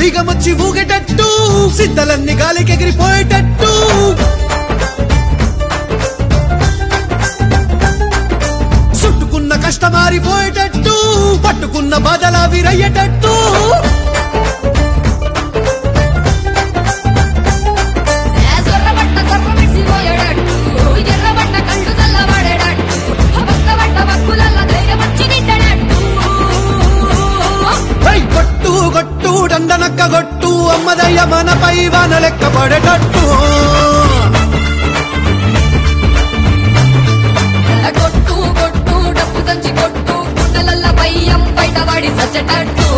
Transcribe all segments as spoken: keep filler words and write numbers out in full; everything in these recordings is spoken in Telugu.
సీగమొచ్చి ఊగేటట్టు సిద్ధలన్నీ గాలికి ఎగిరిపోయేటట్టు చుట్టుకున్న కష్టమారిపోయేటట్టు పట్టుకున్న బాధలా విరయ్యేటట్టు గొట్టు గొట్టు దండనక్క గొట్టు అమ్మదయ్య మనపై వాన లెక్క పడేటట్టు గొట్టు గొట్టు డప్పు దంచి కొట్టు గుండెలల్ల భయం బయటపడి సచ్చటట్టు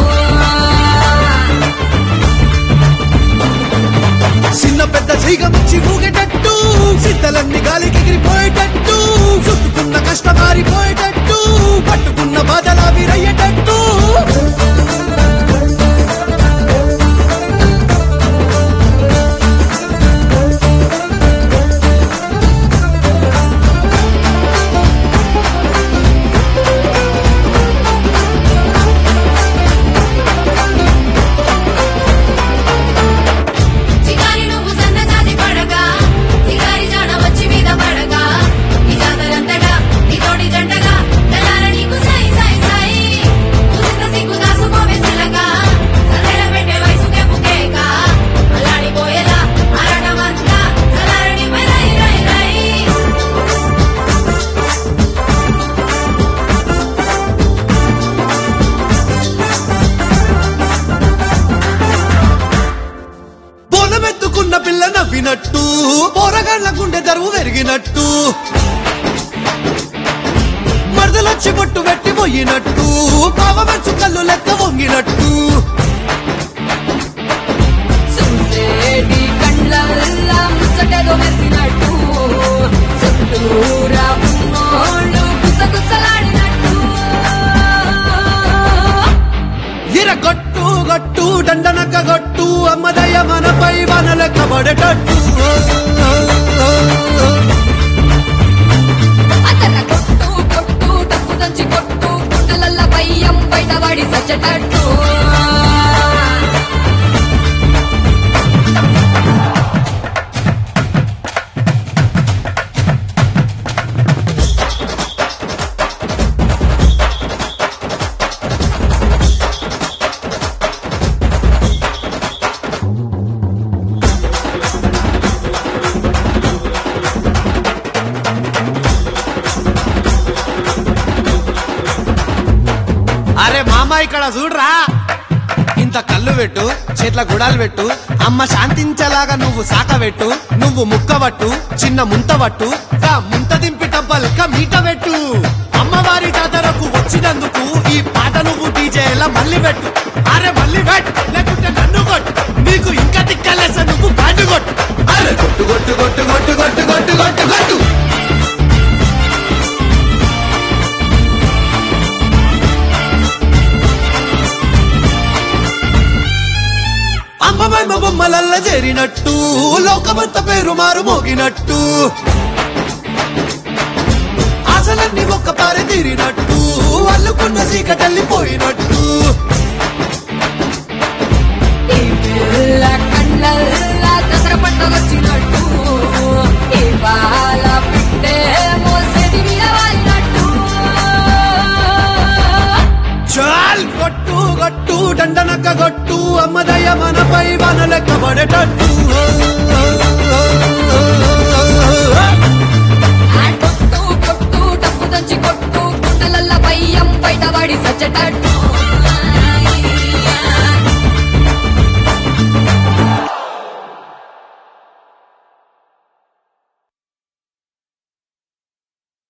చిన్న పెద్ద సీగమొచ్చి ఊగేటట్టు సిద్ధలన్నీ గాలికి ఎగిరిపోయేటట్టు చుట్టుకున్న కష్టమారిపోయేటట్టు పట్టుకున్న బాధలా విరయ్యేటట్టు బోనమెత్తుకున్న పిల్ల నవ్వినట్టు పోరగాళ్ల గుండె దరువు పెరిగినట్టు మరదలొచ్చి బొట్టు పెట్టి పోయినట్టు పావమెచ్చు కళ్ళు లెక్క వంగినట్టు చూసేటి కళ్ళల్లా ముచ్చటేదో మెరిసినట్టు చుట్టూరా ఉన్నోళ్ళు గుసగుసలాడినట్టు ఇర గొట్టు గొట్టు దండనక్క గొట్టు అమ్మదయ్య మనపై వాన లెక్క పడేటట్టు అతన కొట్టు కొట్టు డప్పు దంచి కొట్టు గుండెలల్ల భయం బయటపడి సచ్చటట్టు అరే మామ ఇక్కడ చూడరా ఇంత కళ్ళు పెట్టు చేట్ల గుడాలు పెట్టు అమ్మ శాంతించేలాగా నువ్వు సాకబెట్టు నువ్వు ముక్కబట్టు చిన్న ముంతబట్టు గా ముంత దింపి టబ్బల్క మీట పెట్టు అమ్మవారి జాతరకు వచ్చినందుకు ఈ పాట నువ్వు డీజేలా మళ్ళీ పెట్టు అరే మళ్ళీ పెట్టు లేకుంటే నన్ను కొట్టు నీకు ఇంకా తిక్కలేస నువ్వు బ్యాండ్ కొట్టు అరే కొట్టు కొట్టు కొట్టు కొట్టు కొట్టు కొట్టు కొట్టు కొట్టు అమ్మమ్మ బొమ్మలల్ల చేరినట్టు లోకమంత పేరు మారు మోగినట్టు ఆశలన్నీ ఒక్క పారి తీరినట్టు అల్లుకున్న సీకటల్లిపోయినట్టు కళ్ళల్లా దసరా పండుగ వచ్చి